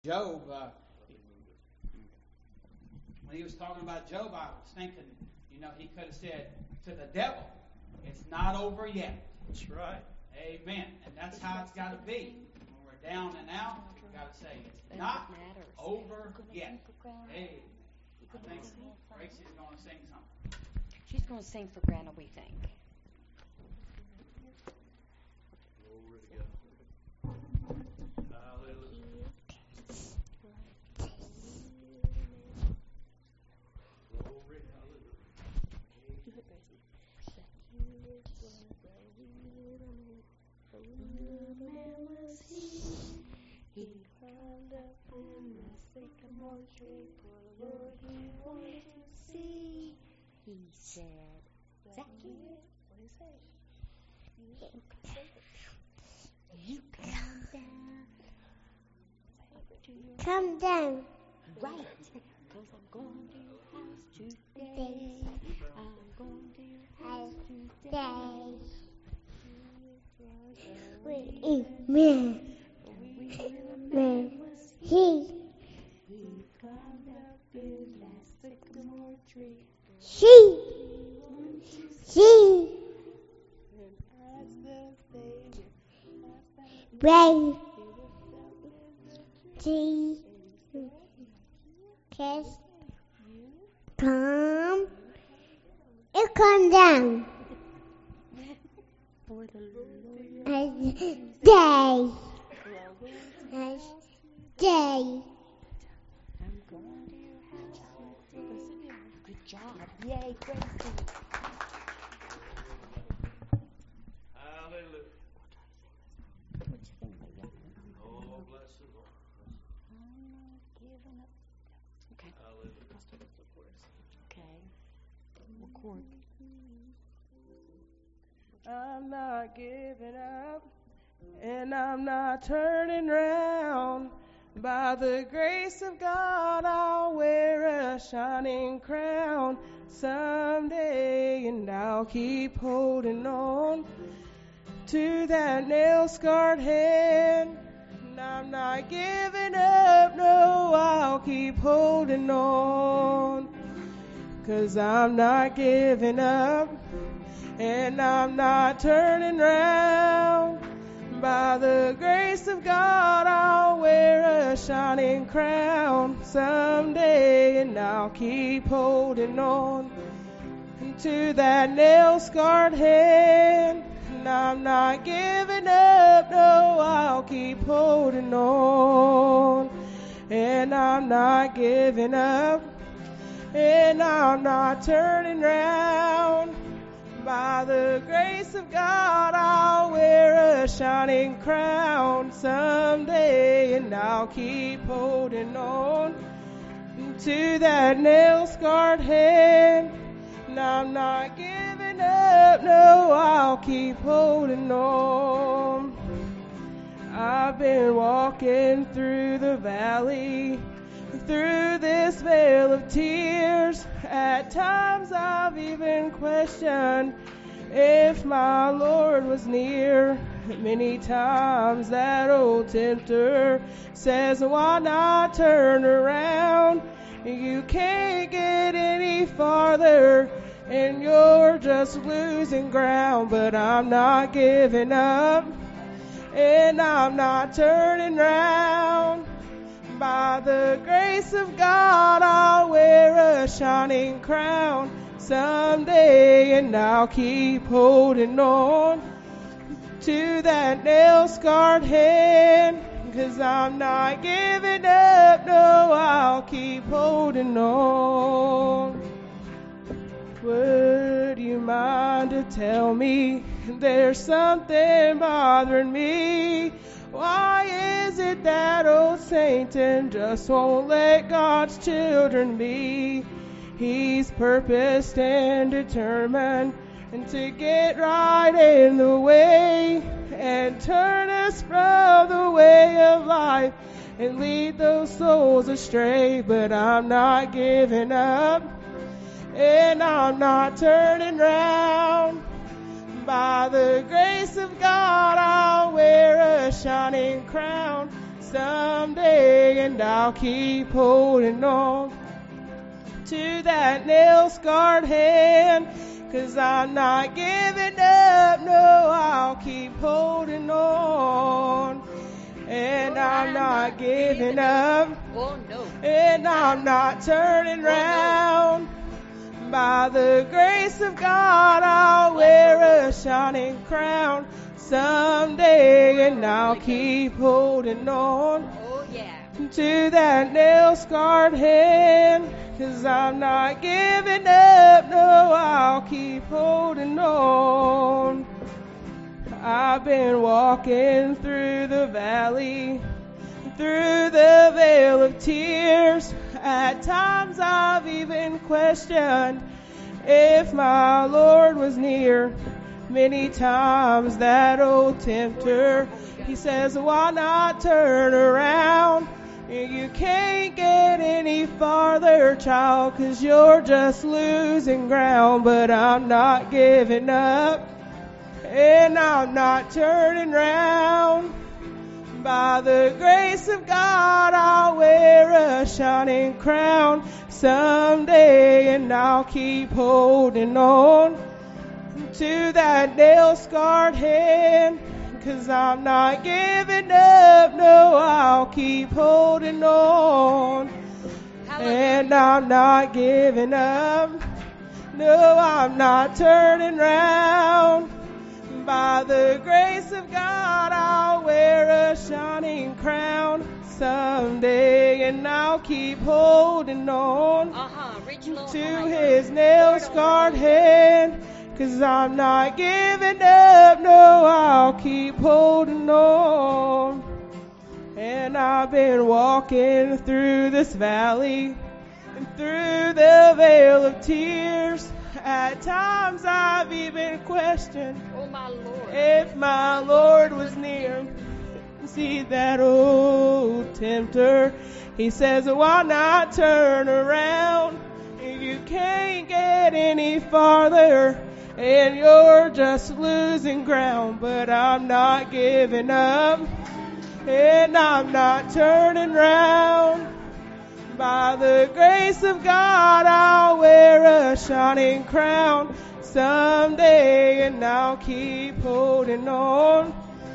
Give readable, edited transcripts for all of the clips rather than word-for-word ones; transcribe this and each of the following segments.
Job, when he was talking about Job, I was thinking, he could have said to the devil, it's not over yet. That's right. Amen. And that's how it's got to be. When we're down and out, we've got to say, it's not over yet. Hey, I think Gracie's going to sing something. She's going to sing for Grandma, we think. Glory to God. Hallelujah. Glory, hallelujah. He climbed up in the sycamore tree for the Lord he wanted to see. He said, Zacchaeus, What did he say? you come down. Come down. Right. Because I'm going to your house today. I'm going to your house today. Amen. Amen. He climbed up in that sycamore tree. She As the Savior brave Jesus come and come down for the Lord. as day. I'm going to your house. Good job. Yay, Gracie. Hallelujah. What you think about that? Oh, bless the Lord. I'm not giving up. Okay. Hallelujah. Okay. Record. I'm not giving up, and I'm not turning round. By the grace of God, I'll wear a shining crown someday, and I'll keep holding on to that nail-scarred hand. And I'm not giving up, no, I'll keep holding on, 'cause I'm not giving up, and I'm not turning round. By the grace of God, I'll wear a shining crown someday, and I'll keep holding on to that nail-scarred hand. And I'm not giving up, no, I'll keep holding on. And I'm not giving up, and I'm not turning round. By the grace of God, I'll wear a shining crown someday, and I'll keep holding on to that nail-scarred hand. And I'm not giving up, no, I'll keep holding on. I've been walking through the valley, through this vale of tears. At times I've even questioned if my Lord was near. Many times that old tempter says, why not turn around? You can't get any farther, and you're just losing ground. But I'm not giving up, and I'm not turning round. By the grace of God, I'll wear a shining crown someday, and I'll keep holding on to that nail-scarred hand. 'Cause I'm not giving up, no, I'll keep holding on. Would you mind to tell me there's something bothering me? Why is it that old Satan just won't let God's children be? He's purposed and determined and to get right in the way and turn us from the way of life and lead those souls astray. But I'm not giving up, and I'm not turning round. By the grace of God, I'll wear a shining crown someday, and I'll keep holding on to that nail-scarred hand, 'cause I'm not giving up, no, I'll keep holding on. And I'm not giving up, Oh no. and I'm not turning round. By the grace of God, I'll wear a shining crown someday, and I'll keep holding on Oh yeah. to that nail-scarred hand, 'cause I'm not giving up, no, I'll keep holding on. I've been walking through the valley, through the vale of tears. At times I've even questioned if my Lord was near. Many times that old tempter, he says, why not turn around? You can't get any farther, child, 'cause you're just losing ground. But I'm not giving up, and I'm not turning round. By the grace of God, I'll wear a shining crown someday, and I'll keep holding on to that nail-scarred hand, 'cause I'm not giving up, no, I'll keep holding on. And I'm not giving up, no, I'm not turning round. By the grace of God, I'll wear a shining crown someday, and I'll keep holding on to his nail-scarred hand, 'cause I'm not giving up, no, I'll keep holding on. And I've been walking through this valley and through the vale of tears. At times I've even questioned if my Lord was near. See that old tempter, he says, why not turn around? You can't get any farther, and you're just losing ground. But I'm not giving up, and I'm not turning round. By the grace of God, I'll wear a shining crown someday, and I'll keep holding on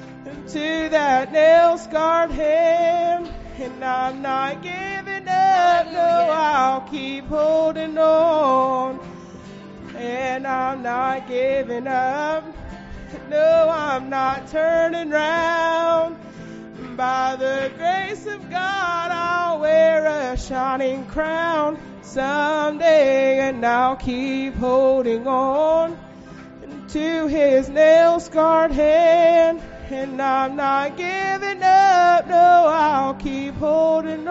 to that nail-scarred hand. And I'm not giving up, no, I'll keep holding on. And I'm not giving up, no, I'm not turning round. By the grace of God, I'll wear a shining crown someday, and I'll keep holding on to his nail-scarred hand. And I'm not giving up, no, I'll keep holding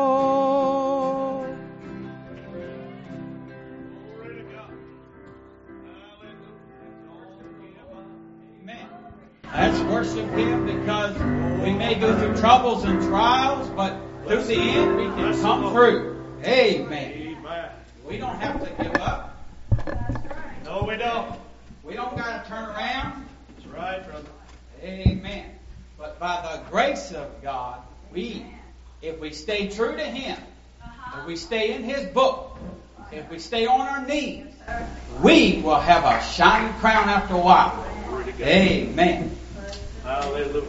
on. Amen. Let's worship him, because we may go through troubles and trials, but through the end we can come through. Amen. Amen. We don't have to give up. No, we don't. We don't got to turn around. That's right, brother. Amen. But by the grace of God, if we stay true to him, if we stay in his book, if we stay on our knees, we will have a shining crown after a while. Amen. Hallelujah.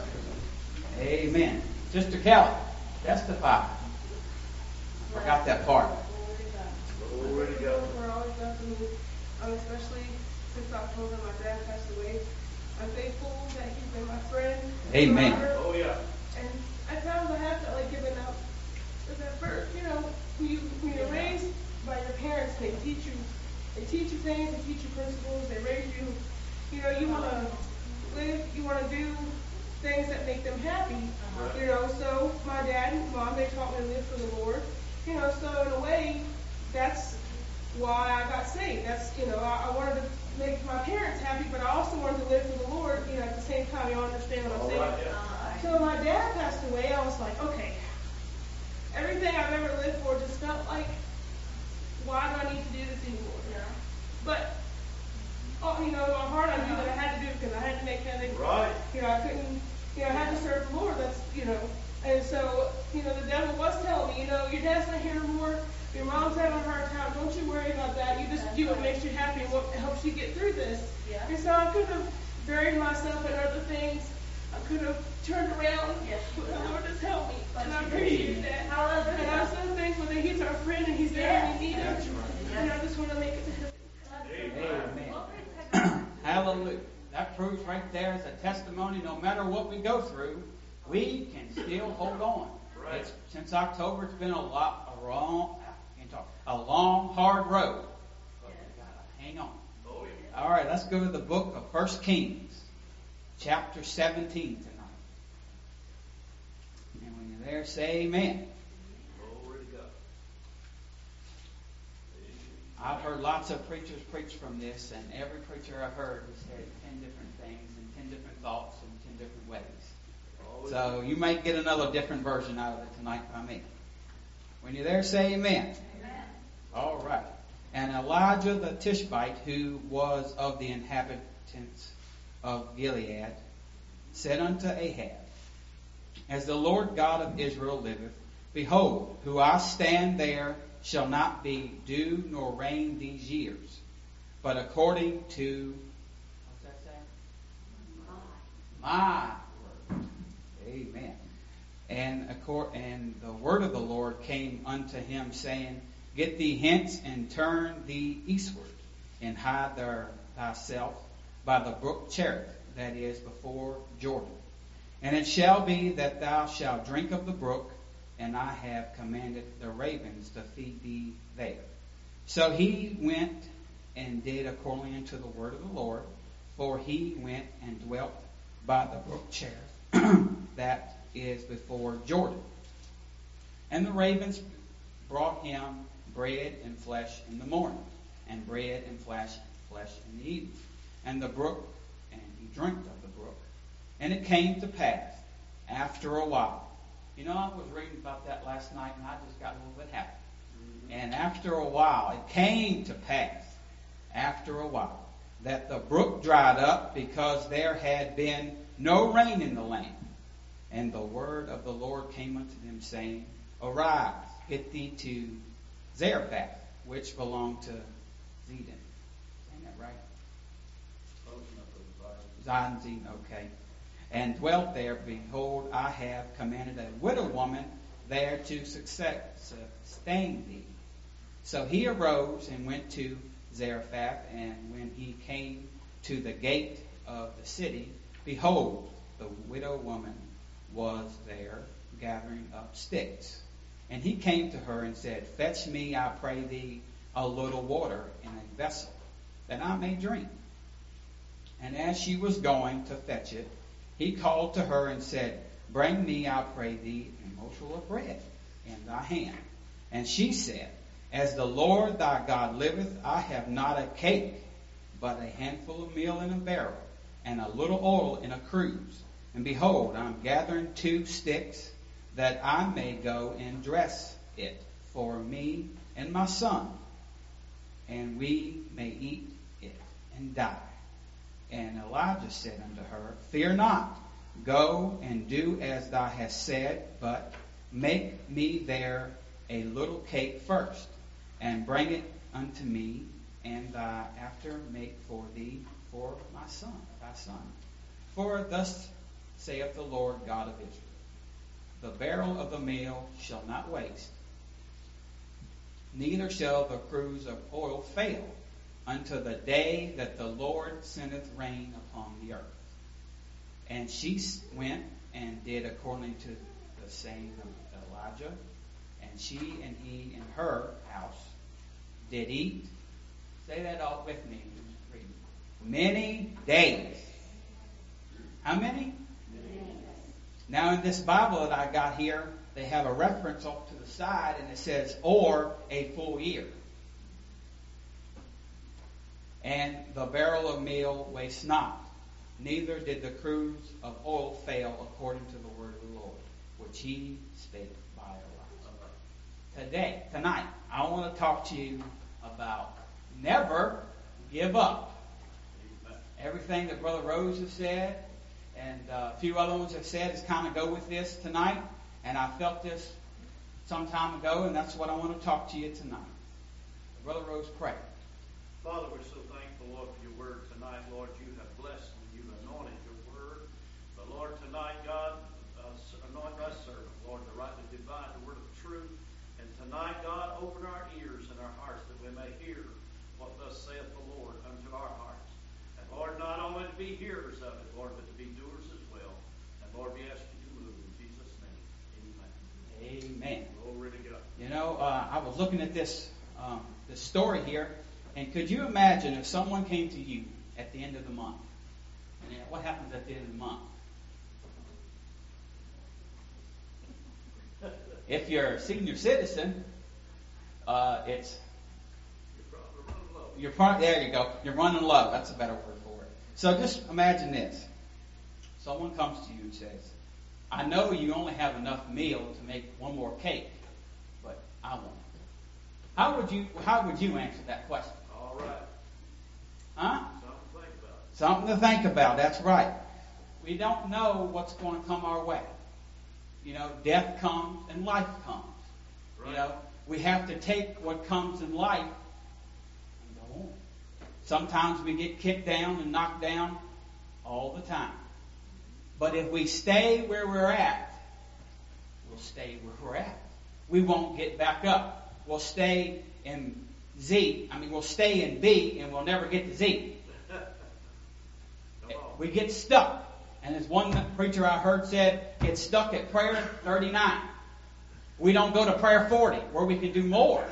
Amen. Sister Kelly, testify. Forgot that part. Glory to God. For always loving me, especially since October, my dad passed away. I'm thankful that he's been my friend. Amen. Oh, yeah. And at times I have felt like giving up. Because at first, when you're raised by your parents, they teach you things, they teach you principles, they raise you. You want to live, you want to do things that make them happy. So my dad and mom, they taught me to live for the Lord. So in a way, that's why I got saved. That's, I wanted to make my parents happy, but I also wanted to live for the Lord, at the same time. You understand what I'm saying? Right, yeah. So my dad passed away. I was like, okay, everything I've ever lived for just felt like, why do I need to do this anymore? But, in my heart, I knew that I had to do it because I had to make heaven. Right. I couldn't, I had to serve the Lord. That's, And so, the devil was telling me, your dad's not here anymore. Your mom's having a hard time. Don't you worry about that. You just do what makes you happy and what helps you get through this. Yeah. And so I could have buried myself in other things. I could have turned around. Yes. But the Lord has helped me. And I appreciate that. And I'm so thankful that He's our friend and He's there when we need Him. And I just want to make it to Him. Amen. Hallelujah. That proves right there as a testimony, no matter what we go through, we can still hold on. Right. Since October, it's been a long, hard road. But we gotta hang on. Oh, yeah. All right, let's go to the book of 1 Kings, chapter 17 tonight. And when you're there, say amen. Glory to God. I've heard lots of preachers preach from this, and every preacher I've heard has said 10 different things and 10 different thoughts in 10 different ways. So you might get another different version out of it tonight by me. When you're there, say amen. Amen. All right. And Elijah the Tishbite, who was of the inhabitants of Gilead, said unto Ahab, As the Lord God of Israel liveth, behold, who I stand there shall not be dew nor rain these years, but according to, what's that say? My word. Amen. And the word of the Lord came unto him, saying, Get thee hence and turn thee eastward, and hide thyself by the brook Cherith, that is before Jordan. And it shall be that thou shalt drink of the brook, and I have commanded the ravens to feed thee there. So he went and did according unto the word of the Lord, for he went and dwelt by the brook Cherith, that is before Jordan. And the ravens brought him bread and flesh in the morning, and bread and flesh in the evening. And the brook, and he drank of the brook. And it came to pass, after a while. I was reading about that last night, and I just got a little bit happy. And after a while, it came to pass, after a while, that the brook dried up, because there had been no rain in the land. And the word of the Lord came unto them, saying, Arise, get thee to Zarephath, which belonged to Zidon. Saying that right? Zidon, okay. And dwelt there. Behold, I have commanded a widow woman there to sustain thee. So he arose and went to Zarephath, and when he came to the gate of the city, behold, the widow woman was there gathering up sticks. And he came to her and said, Fetch me, I pray thee, a little water in a vessel, that I may drink. And as she was going to fetch it, he called to her and said, Bring me, I pray thee, a morsel of bread in thy hand. And she said, As the Lord thy God liveth, I have not a cake, but a handful of meal in a barrel, and a little oil in a cruse. And behold, I am gathering 2 sticks, that I may go and dress it for me and my son, and we may eat it and die. And Elijah said unto her, Fear not, go and do as thou hast said, but make me there a little cake first, and bring it unto me, and after make for thee for my son, thy son. For thus saith the Lord God of Israel, The barrel of the meal shall not waste, neither shall the cruse of oil fail, unto the day that the Lord sendeth rain upon the earth. And she went and did according to the saying of Elijah, and she and he in her house did eat. Say that all with me. Many days. How many? Now in this Bible that I got here, they have a reference off to the side, and it says, or a full year. And the barrel of meal waste not, neither did the cruse of oil fail, according to the word of the Lord, which he spake by Elijah. Tonight, I want to talk to you about never give up. Everything that Brother Rose has said, and a few other ones have said, is kind of go with this tonight. And I felt this some time ago, and that's what I want to talk to you tonight. Brother Rose, pray. Father, we're so thankful, Lord, for your word tonight. Lord, you have blessed and you've anointed your word. But Lord, tonight, God, anoint thy servant, Lord, to rightly divide the word of truth. And tonight, God, open our ears and our hearts that we may hear what thus saith the Lord unto our hearts. And Lord, not only to be hearers of it, Lord, but to be doers as well. And Lord, we ask you to move in Jesus' name. Amen. Amen. Glory to God. You know, I was looking at this story here, and could you imagine if someone came to you at the end of the month? And what happens at the end of the month? If you're a senior citizen, it's there you go. You're running low. That's a better word for it. So just imagine this: someone comes to you and says, "I know you only have enough meal to make one more cake, but I want it." How would you answer that question? All right. Huh? Something to think about. Something to think about. That's right. We don't know what's going to come our way. You know, death comes and life comes. Right. You know, we have to take what comes in life and go on. Sometimes we get kicked down and knocked down all the time. But if we stay where we're at, we'll stay where we're at. We won't get back up. We'll stay in we'll stay in B and we'll never get to Z. We get stuck. And as one preacher I heard said, get stuck at prayer 39. We don't go to prayer 40 where we can do more.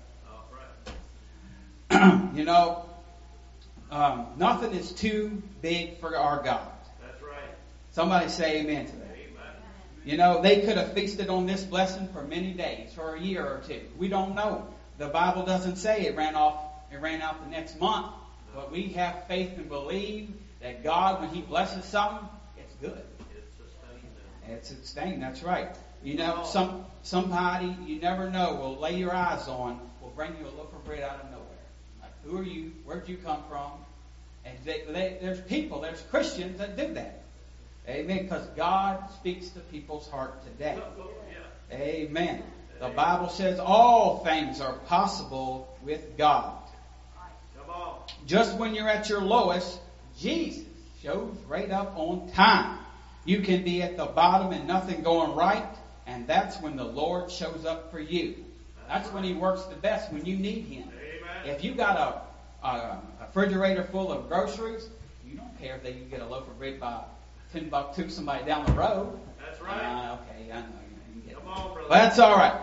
You know, nothing is too big for our God. That's right. Somebody say amen to that. Amen. You know, they could have feasted on this blessing for many days, for a year or two. We don't know. The Bible doesn't say it ran out the next month. But we have faith and believe that God, when He blesses something, it's good. It's sustained. That's right. You know, somebody you never know will lay your eyes on, will bring you a loaf of bread out of nowhere. Like, who are you? Where'd you come from? And there's Christians that do that. Amen. Because God speaks to people's heart today. Amen. The Bible says all things are possible with God. Come on. Just when you're at your lowest, Jesus shows right up on time. You can be at the bottom and nothing going right, and that's when the Lord shows up for you. That's when He works the best, when you need Him. Amen. If you got a refrigerator full of groceries, you don't care if they can get a loaf of bread by $10 to somebody down the road. That's right. Okay, I know you get Come on, brother. But that's all right.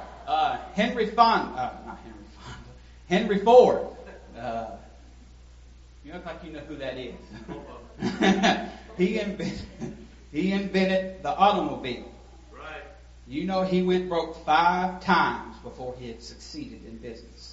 Henry Ford. You look like you know who that is. He invented the automobile. Right. You know he went broke 5 times before he had succeeded in business.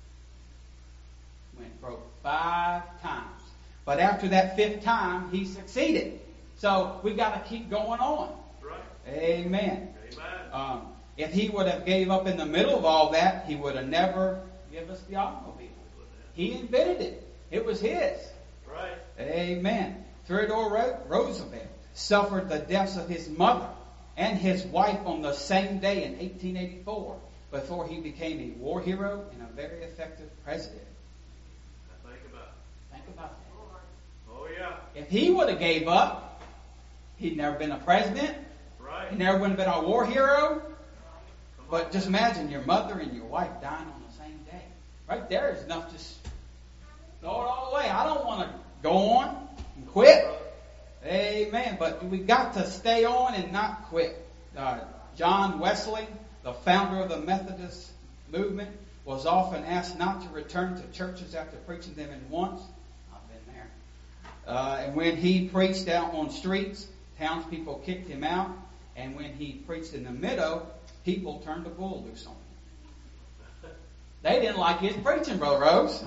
Went broke 5 times. But after that 5th time, he succeeded. So we got to keep going on. Right. Amen. Amen. If he would have gave up in the middle of all that, he would have never given us the automobile. He invented it. It was his. Right. Amen. Theodore Roosevelt suffered the deaths of his mother and his wife on the same day in 1884 before he became a war hero and a very effective president. Think about that. Oh, yeah. If he would have gave up, he'd never been a president. Right. He never would have been a war hero. But just imagine your mother and your wife dying on the same day. Right there is enough to throw it all away. I don't want to go on and quit. Amen. But we got to stay on and not quit. John Wesley, the founder of the Methodist movement, was often asked not to return to churches after preaching them in once. I've been there. And when he preached out on streets, townspeople kicked him out. And when he preached in the meadow, people turned the bull loose on him. They didn't like his preaching, Brother Rose.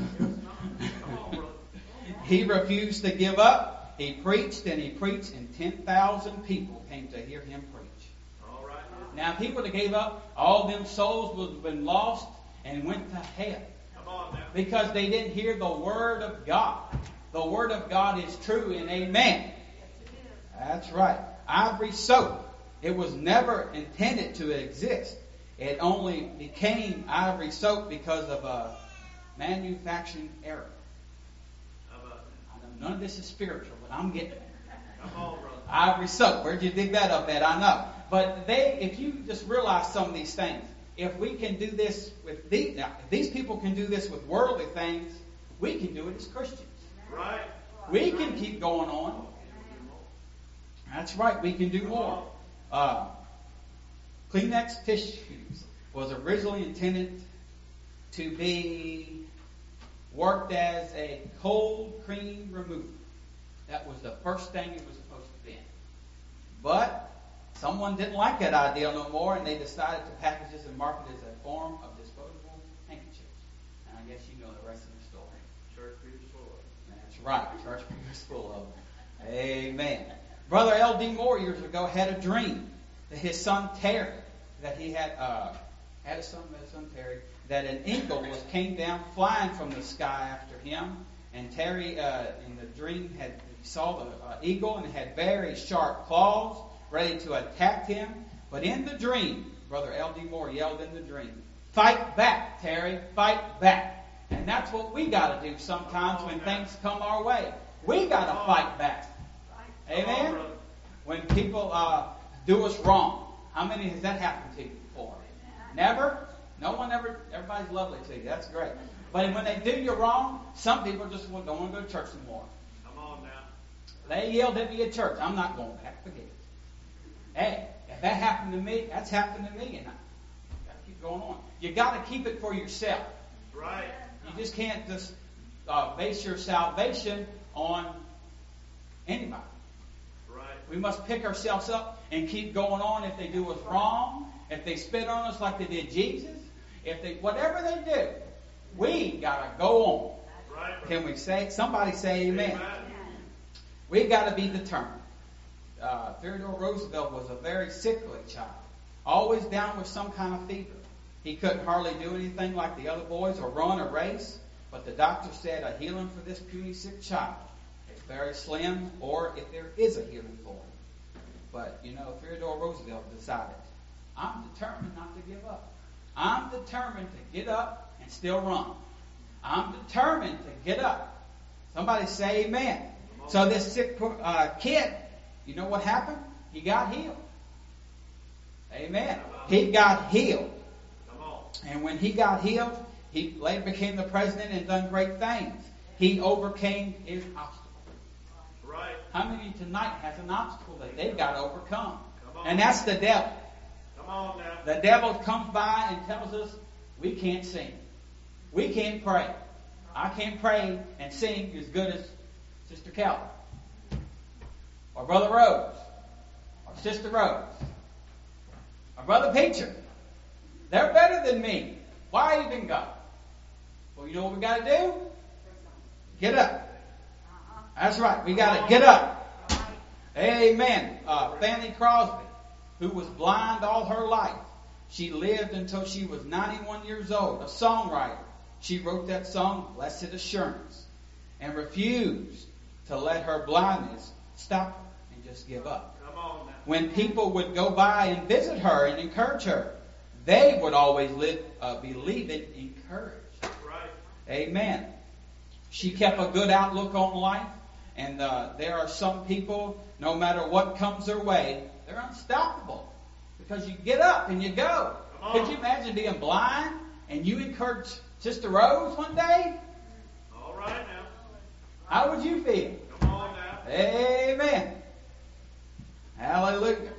He refused to give up. He preached and he preached, and 10,000 people came to hear him preach. All right. Now, if he would have gave up, all them souls would have been lost and went to hell. Come on now. Because they didn't hear the Word of God. The Word of God is true and amen. That's right. Ivory soap It was never intended to exist. It only became ivory soap because of a manufacturing error. How about that? I know none of this is spiritual, but I'm getting it. Come on, brother. Ivory soap. Where'd you dig that up at? I know. But if you just realize some of these things, if we can do this with if these people can do this with worldly things, we can do it as Christians. Right. We can keep going on. That's right. We can do more. Kleenex tissues was originally intended to be worked as a cold cream remover. That was the first thing it was supposed to be. But someone didn't like that idea no more, and they decided to package this and market it as a form of disposable handkerchiefs. And I guess you know the rest of the story. Church pews full of it. That's right. Church pews full of them. Amen. Brother L.D. Moore years ago had a dream that his son Terry, that he had a son Terry, that an eagle came down flying from the sky after him, and Terry in the dream he saw the eagle and it had very sharp claws ready to attack him. But in the dream, Brother L.D. Moore yelled in the dream, "Fight back, Terry, fight back." And that's what we got to do sometimes when things come our way. We got to fight back. Amen? When people do us wrong. How many has that happened to you before? Never? No one ever? Everybody's lovely to you. That's great. But when they do you wrong, some people just don't want to go to church anymore. Come on now. They yelled at me at church. I'm not going back. Forget it. Hey, if that happened to me, that's happened to me. And I got to keep going on. You got to keep it for yourself. Right. You just can't just base your salvation on anybody. Right. We must pick ourselves up and keep going on. If they do us wrong, if they spit on us like they did Jesus, whatever they do, we gotta go on. Right. Can we say? Somebody say amen. Amen. We gotta be determined. Theodore Roosevelt was a very sickly child, always down with some kind of fever. He couldn't hardly do anything like the other boys or run or race, but the doctor said a healing for this puny sick child is very slim, or if there is a healing for him. But, Theodore Roosevelt decided, I'm determined not to give up. I'm determined to get up and still run. I'm determined to get up. Somebody say amen. So this sick kid, you know what happened? He got healed. Amen. He got healed. And when he got healed, he later became the president and done great things. He overcame his obstacle. Right. How many tonight has an obstacle that they've got to overcome? And that's the devil. Come on now. The devil comes by and tells us we can't sing. We can't pray. I can't pray and sing as good as Sister Kelly, or Brother Rose, or Sister Rose, or Brother Peacher. They're better than me. Why even go? Well, you know what we got to do? Get up. That's right. We got to get up. Amen. Fanny Crosby, who was blind all her life. She lived until she was 91 years old. A songwriter. She wrote that song, Blessed Assurance, and refused to let her blindness stop her and just give up. Come on now. When people would go by and visit her and encourage her, they would always be leaving encouraged. Right. Amen. She kept a good outlook on life. And there are some people, no matter what comes their way, they're unstoppable. Because you get up and you go. Could you imagine being blind and you encourage Sister Rose one day? All right now. How would you feel? Come on now. Amen. Hallelujah.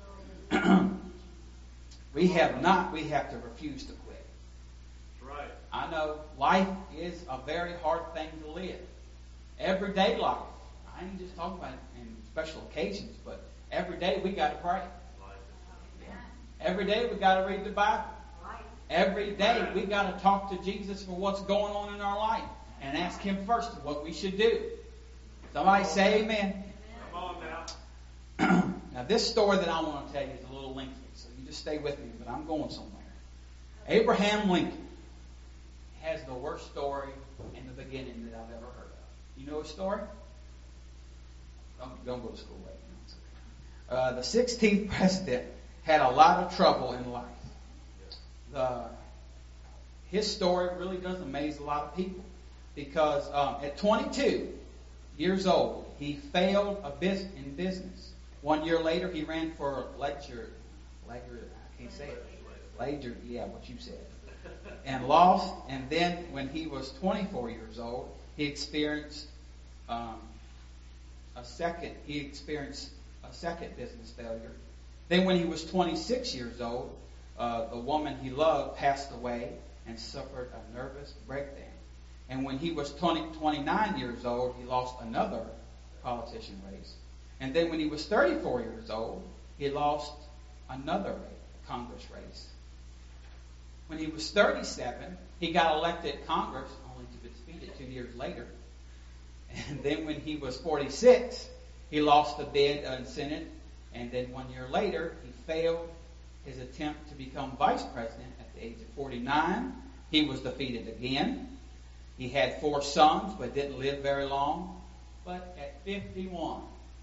We have to refuse to quit. That's right. I know life is a very hard thing to live. Everyday life. I ain't just talking about in special occasions, but every day we got to pray. Every day we got to read the Bible. Every day we got to talk to Jesus for what's going on in our life and ask Him first what we should do. Somebody say amen. Come on now. Now this story that I want to tell you is a little lengthy, so you just stay with me, but I'm going somewhere. Abraham Lincoln has the worst story in the beginning that I've ever heard of. You know his story? Don't go to school right now. The 16th president had a lot of trouble in life. His story really does amaze a lot of people because at 22 years old, he failed in business. 1 year later, he ran for Leger, I can't say it. Leger, yeah, what you said. And lost. And then when he was 24 years old, he experienced a second business failure. Then when he was 26 years old, the woman he loved passed away and suffered a nervous breakdown. And when he was 29 years old, he lost another politician race. And then when he was 34 years old, he lost another Congress race. When he was 37, he got elected Congress, only to be defeated 2 years later. And then when he was 46, he lost the bid in Senate. And then 1 year later, he failed his attempt to become vice president at the age of 49. He was defeated again. He had 4 sons, but didn't live very long. But at 51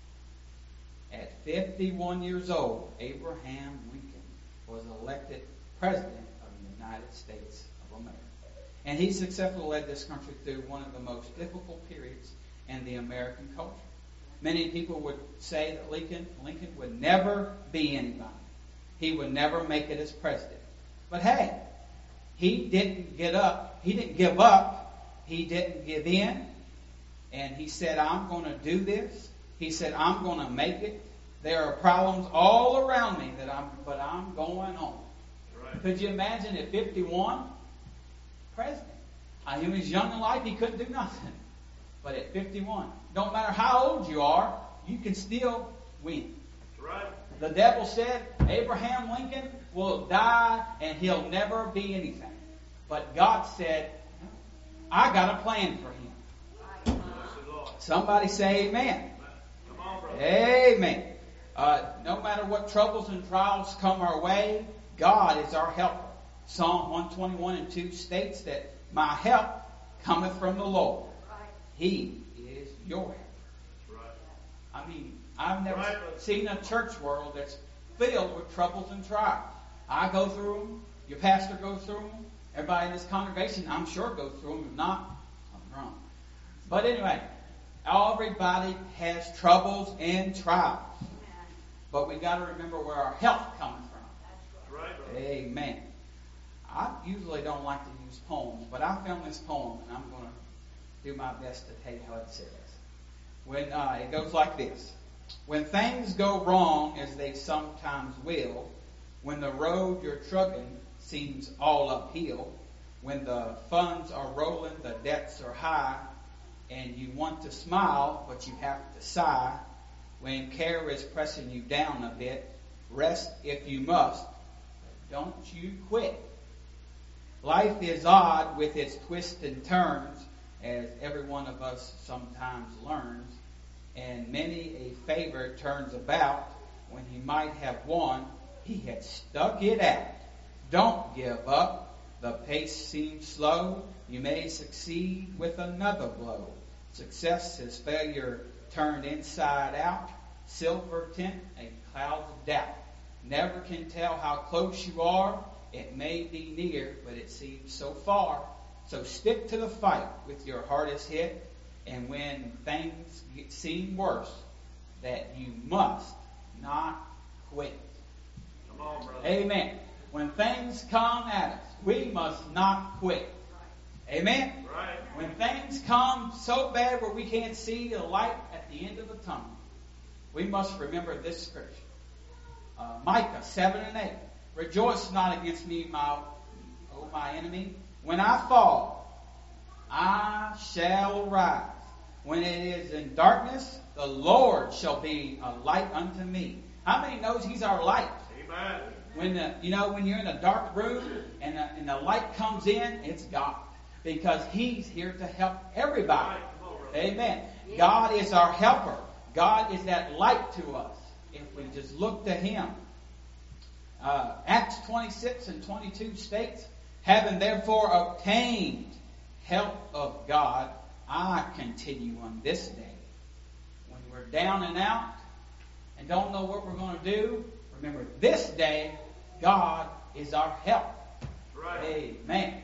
years old, Abraham Lincoln was elected president of the United States of America. And he successfully led this country through one of the most difficult periods in the American culture. Many people would say that Lincoln would never be anybody. He would never make it as president. But hey, he didn't give up. He didn't give in. And he said, I'm going to do this. He said, I'm going to make it. There are problems all around me but I'm going on. Right. Could you imagine at 51, president? He was young in life. He couldn't do nothing. But at 51, don't matter how old you are, you can still win. Right. The devil said Abraham Lincoln will die and he'll never be anything. But God said, I got a plan for him. Somebody say amen. Come on, brother. Amen. No matter what troubles and trials come our way, God is our helper. Psalm 121:2 states that my help cometh from the Lord. He is your helper. I mean, I've never seen a church world that's filled with troubles and trials. I go through them. Your pastor goes through them. Everybody in this congregation, I'm sure, goes through them. If not, I'm wrong. But anyway, everybody has troubles and trials. But we got to remember where our help comes from. Right. Amen. I usually don't like to use poems, but I found this poem, and I'm going to do my best to tell you how it says. When it goes like this. When things go wrong, as they sometimes will, when the road you're trucking seems all uphill, when the funds are rolling, the debts are high, and you want to smile, but you have to sigh, when care is pressing you down a bit, rest if you must, but don't you quit. Life is odd with its twists and turns, as every one of us sometimes learns, and many a favorite turns about when he might have won, he had stuck it out. Don't give up. The pace seems slow. You may succeed with another blow. Success is failure turned inside out. Silver tint a cloud of doubt. Never can tell how close you are. It may be near, but it seems so far. So stick to the fight with your hardest hit. And when things seem worse, that you must not quit. Come on, brother. Amen. When things come at us, we must not quit. Amen? Right. When things come so bad where we can't see the light at the end of the tunnel, we must remember this scripture. Micah 7:8. Rejoice not against me, my enemy. When I fall, I shall rise. When it is in darkness, the Lord shall be a light unto me. How many knows He's our light? Amen. When you're in a dark room and the light comes in, it's God. Because He's here to help everybody. Amen. God is our helper. God is that light to us if we just look to Him. Acts 26:22 states, having therefore obtained help of God, I continue on this day. When we're down and out and don't know what we're going to do, remember this day, God is our help. Right. Amen.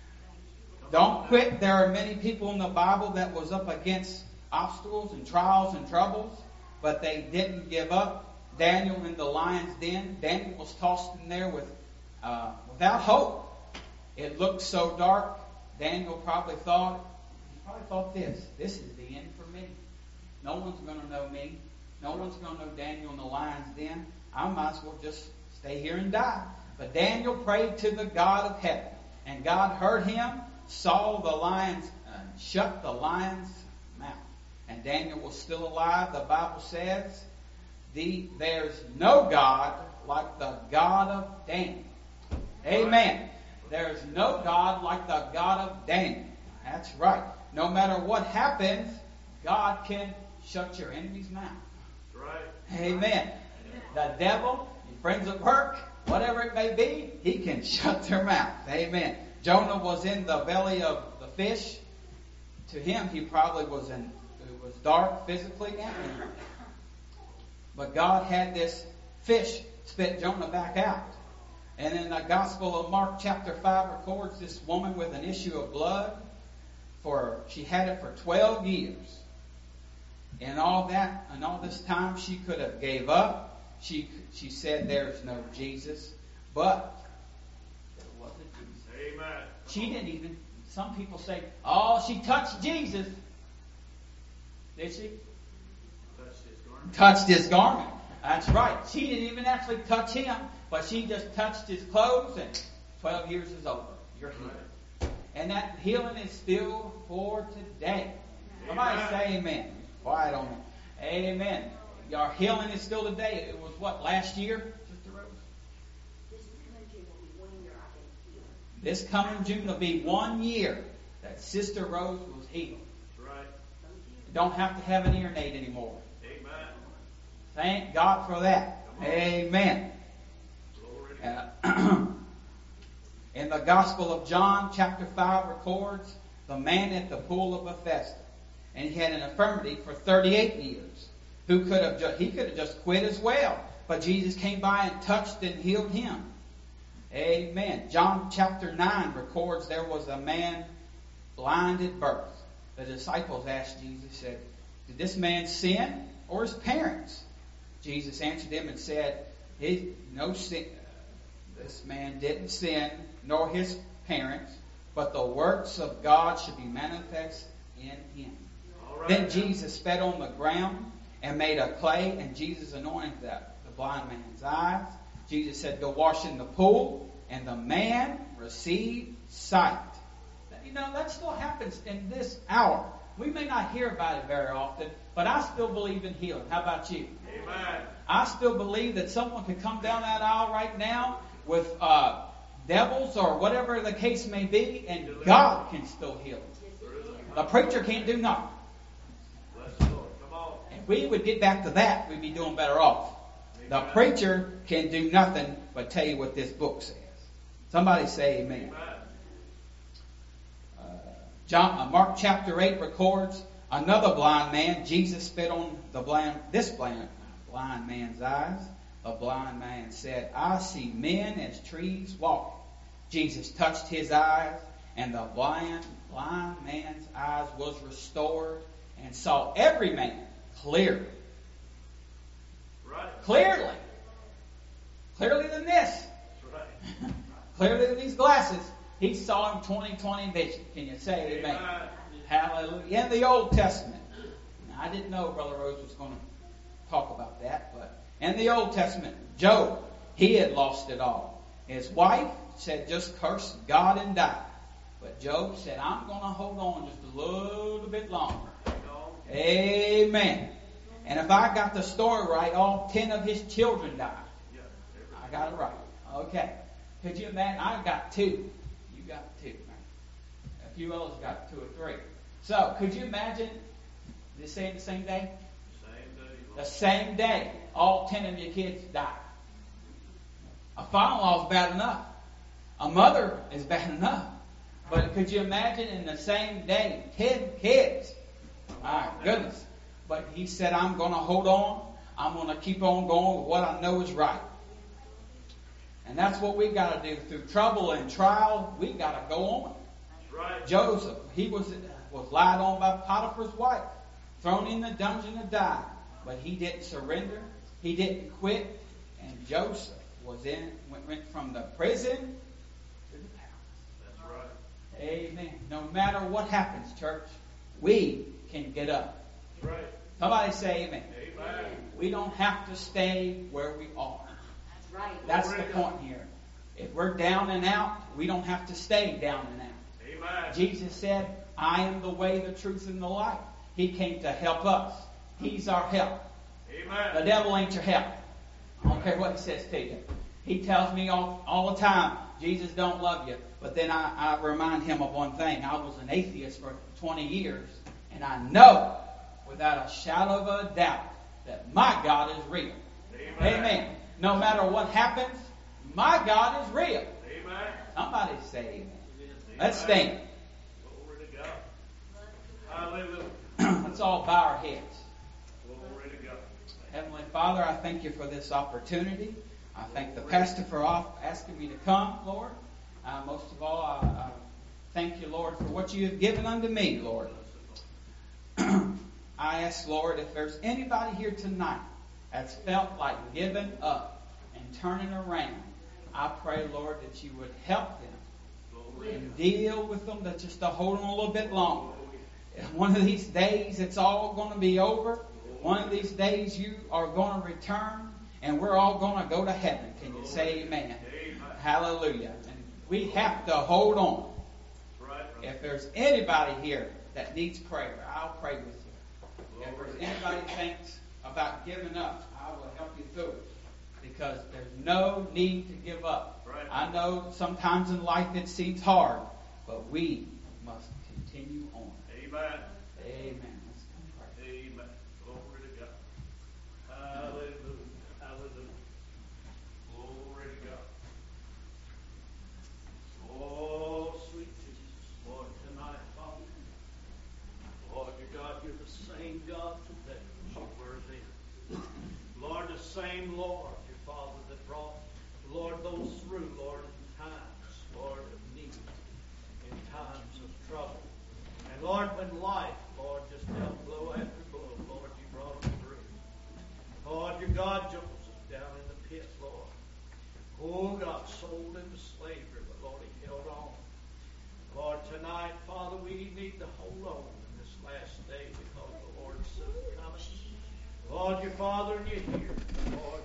Don't quit. There are many people in the Bible that was up against obstacles and trials and troubles, but they didn't give up. Daniel in the lion's den. Daniel was tossed in there without hope. It looked so dark. Daniel probably thought this is the end for me. No one's going to know me. No one's going to know Daniel in the lion's den. I might as well just stay here and die. But Daniel prayed to the God of heaven, and God heard him, saw the lions, shut the lion's mouth. And Daniel was still alive. The Bible says, there's no God like the God of Daniel. Amen. There's no God like the God of Daniel. That's right. No matter what happens, God can shut your enemy's mouth. Right. Amen. The devil, your friends at work, whatever it may be, he can shut their mouth. Amen. Jonah was in the belly of the fish. To him, he probably it was dark physically and mentally. But God had this fish spit Jonah back out. And in the Gospel of Mark chapter 5 records this woman with an issue of blood. She had it for 12 years. And all this time she could have gave up. She said there's no Jesus. But there was a Jesus. Amen. She didn't even, some people say, she touched Jesus. Did she? Touched his garment. That's right. She didn't even actually touch him, but she just touched his clothes, and 12 years is over. You're healed. And that healing is still for today. Somebody say amen. Quiet on me. Amen. Your healing is still today. It was what, last year, Sister Rose? This coming June will be 1 year that Sister Rose was healed. That's right. You don't have to have an ear aid anymore. Amen. Thank God for that. Amen. In the Gospel of John, chapter 5 records the man at the pool of Bethesda. And he had an infirmity for 38 years. He could have just quit as well. But Jesus came by and touched and healed him. Amen. John chapter 9 records there was a man blind at birth. The disciples asked Jesus, said, did this man sin or his parents? Jesus answered them and said, no sin. This man didn't sin, nor his parents, but the works of God should be manifest in him. Right. Then Jesus spat on the ground and made a clay, and Jesus anointed the blind man's eyes. Jesus said, go wash in the pool, and the man received sight. That still happens in this hour. We may not hear about it very often, but I still believe in healing. How about you? Amen. I still believe that someone could come down that aisle right now with devils or whatever the case may be, and God can still heal them. The preacher can't do nothing. Bless the Lord. Come on. If we would get back to that, we'd be doing better off. The preacher can do nothing but tell you what this book says. Somebody say amen. Mark chapter 8 records another blind man. Jesus spit on this blind man's eyes. The blind man said, I see men as trees walking. Jesus touched his eyes, and the blind man's eyes was restored and saw every man clearly. Right. Clearly than this. Right. Clearly than these glasses. He saw him 20/20 vision. Can you say amen? Hallelujah. In the Old Testament. Now, I didn't know Brother Rose was going to talk about that, but in the Old Testament, Job, he had lost it all. His wife said, just curse God and die. But Job said, I'm going to hold on just a little bit longer. Amen. And if I got the story right, all 10 of his children died. I got it right. Okay. Could you imagine? I got 2. You got 2. Right? A few others got 2 or 3. So, could you imagine this saying the same day? The same day, all 10 of your kids died. A father-in-law is bad enough. A mother is bad enough. But could you imagine in the same day, 10 kids? My goodness. But he said, I'm going to hold on. I'm going to keep on going with what I know is right. And that's what we got to do. Through trouble and trial, we got to go on. That's right. Joseph, he was lied on by Potiphar's wife, thrown in the dungeon to die. But he didn't surrender. He didn't quit. And Joseph went from the prison to the palace. That's right. Amen. No matter what happens, church, we can get up. That's right. Somebody say amen. Amen. We don't have to stay where we are. That's right. That's the point here. If we're down and out, we don't have to stay down and out. Amen. Jesus said, I am the way, the truth, and the life. He came to help us. He's our help. Amen. The devil ain't your help. I don't care what he says to you. He tells me all the time, Jesus don't love you. But then I remind him of one thing. I was an atheist for 20 years. And I know, without a shadow of a doubt, that my God is real. Amen. Amen. No matter what happens, my God is real. Amen. Somebody say amen. Let's stand. Glory to God. Hallelujah. Let's all bow our heads. Glory to God. Heavenly Father, I thank you for this opportunity. I thank the pastor for asking me to come, Lord. Most of all, I thank you, Lord, for what you have given unto me, Lord. I ask, Lord, if there's anybody here tonight that's felt like giving up and turning around, I pray, Lord, that you would help them and deal with them, that just to hold on a little bit longer. One of these days, it's all going to be over. One of these days, you are going to return, and we're all going to go to heaven. Can you say amen? Hallelujah. And we have to hold on. If there's anybody here that needs prayer, I'll pray with you. If there's anybody that thinks about giving up, I will help you through it. Because there's no need to give up. I know sometimes in life it seems hard, but we must continue on. Amen. Amen. Let's pray. Amen. Glory to God. Hallelujah. Hallelujah. Glory to God. Oh, sweet Jesus, Lord, tonight, Father. Lord, your God, you're the same God today as you were then. Lord, the same Lord, your Father, that brought, Lord, those through, Lord, in times, Lord, of need, in times of trouble. And Lord, when life, Lord, just dealt blow after blow, Lord, you brought them through. Lord, your God, Joseph, down in the pit, Lord. Oh, God, sold into slavery, but Lord, he held on. Lord, tonight, Father, we need to hold on in this last day because the Lord's soon coming. Lord, your Father, and you hear. Lord,